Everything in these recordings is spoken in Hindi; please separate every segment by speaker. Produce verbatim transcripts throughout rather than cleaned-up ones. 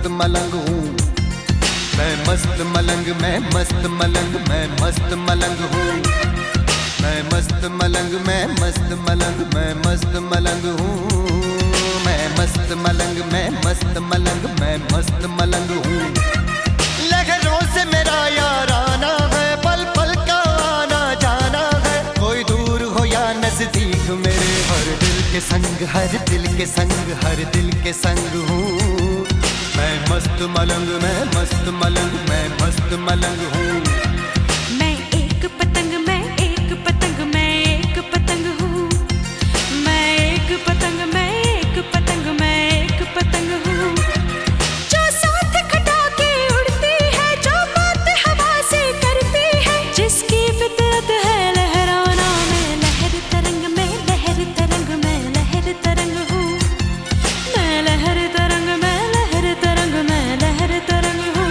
Speaker 1: मस्त मलंग हूँ। मैं मस्त मलंग, मैं मस्त मलंग, मैं मस्त मलंग हूँ। मैं मस्त मलंग, मैं मस्त मलंग, मैं मस्त मलंग हूँ। मैं मस्त मलंग, मैं मस्त मलंग, मैं मस्त मलंग हूँ। लहरों से मेरा याराना है, पल पल का आना जाना है। कोई दूर हो या नजदीक मेरे, हर दिल के संग, हर दिल के संग, हर दिल के संग हूँ। मैं मस्त मलंग, मैं मस्त मलंग, मैं मस्त मलंग हूँ।
Speaker 2: मैं एक पतंग, मैं एक पतंग, मैं एक पतंग हूँ। मैं एक पतंग, मैं एक पतंग, मैं एक पतंग हूँ। जो साथ खटा के उड़ती है, जो बात हवा से करती है, जिसकी फितरत है लहराना। मैं लहर तरंग, मैं लहर तरंग, मैं लहर तरंग हूँ। मैं लहर तरंग, मैं लहर तरंग, मैं लहर तरंग हूँ।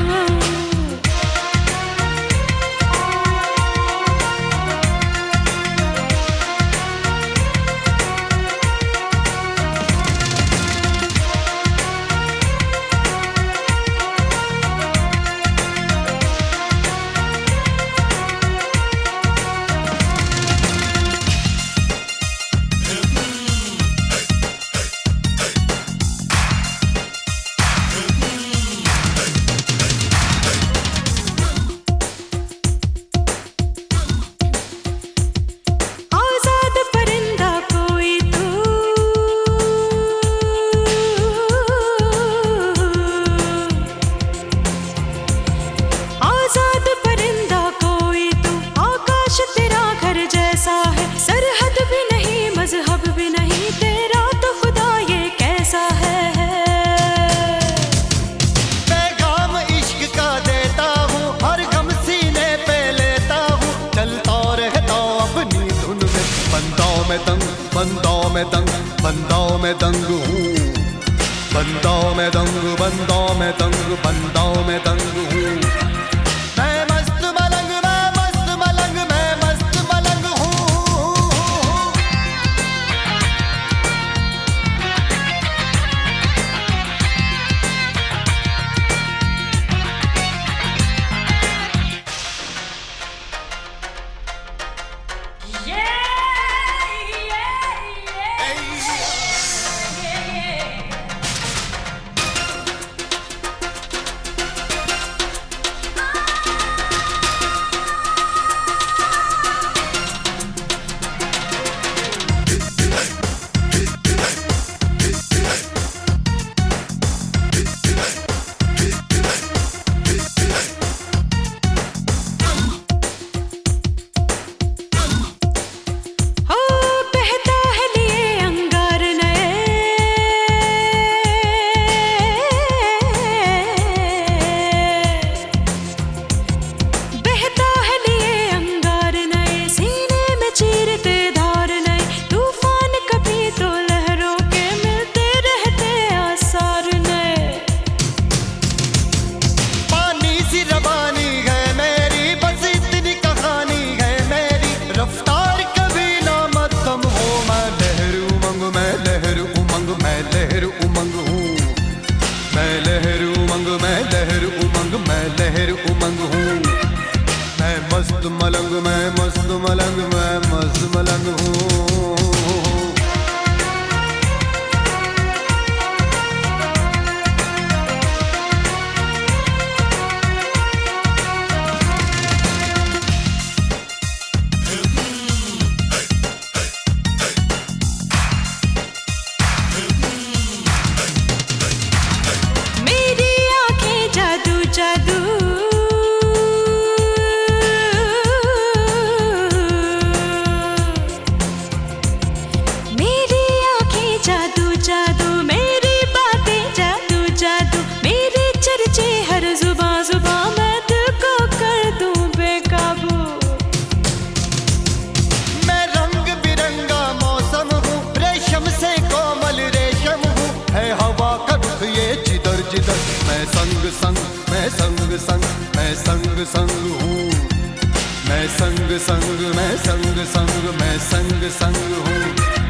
Speaker 1: बंदाओं में दंग, बंदाओं में दंग हूँ। बंदाओं में दंग, बंदाओं में दंग, बंदाओं में दंग हूँ। मैं मस्त मलंग, मैं मस्त मलंग, मैं मस्त मलंग हूँ। मैं मस्त मलंग, मैं मस्त मलंग, मैं मस्त मलंग हूँ। जिधर मैं संग संग, मैं संग संग, मैं संग संग हूँ। मैं संग संग, मैं संग संग, मैं संग संग हूँ।